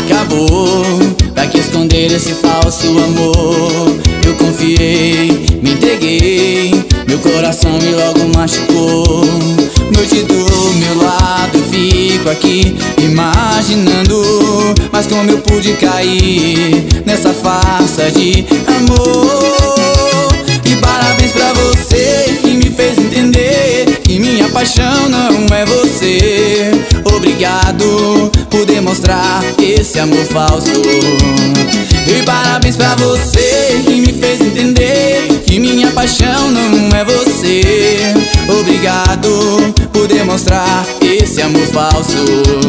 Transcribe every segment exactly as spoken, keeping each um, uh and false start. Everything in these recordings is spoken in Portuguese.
acabou. Pra que esconder esse falso amor? Eu confiei, me entreguei, meu coração me logo machucou. Noite do meu lado, eu fico aqui imaginando, mas como eu pude cair nessa farsa de amor? E parabéns pra você que me fez entender que minha paixão não é você. Obrigado por demonstrar esse amor falso. E parabéns pra você que me fez entender que minha paixão não é você. Obrigado por demonstrar esse amor falso.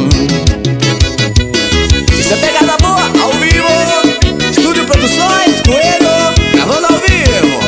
Isso é pegada boa, ao vivo. Estúdio Produções, Coelho, gravando ao vivo.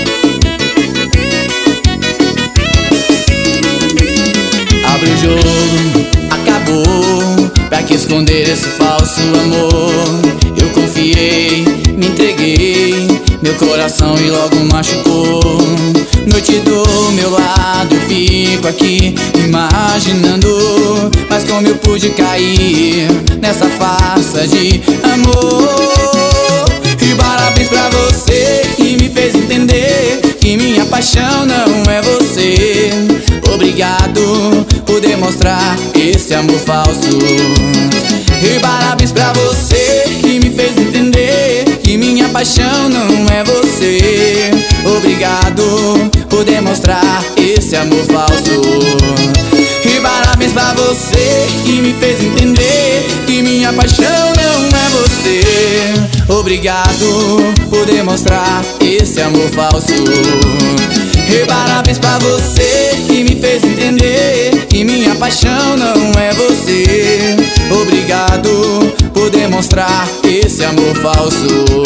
Abre o jogo, acabou. Pra que esconder esse falso amor? Eu confiei, me entreguei, meu coração e logo machucou. Noite do meu lado, eu fico aqui imaginando, mas como eu pude cair nessa farsa de amor? E parabéns pra você que me fez entender que minha paixão não é você. Obrigado por demonstrar esse amor falso. E parabéns pra você que me fez entender que minha paixão não é você. Obrigado por demonstrar esse amor falso. E parabéns pra você que me fez entender que minha paixão não é você. Obrigado por demonstrar esse amor falso. E parabéns pra você que me fez entender que minha paixão não é você. Obrigado por demonstrar esse amor falso.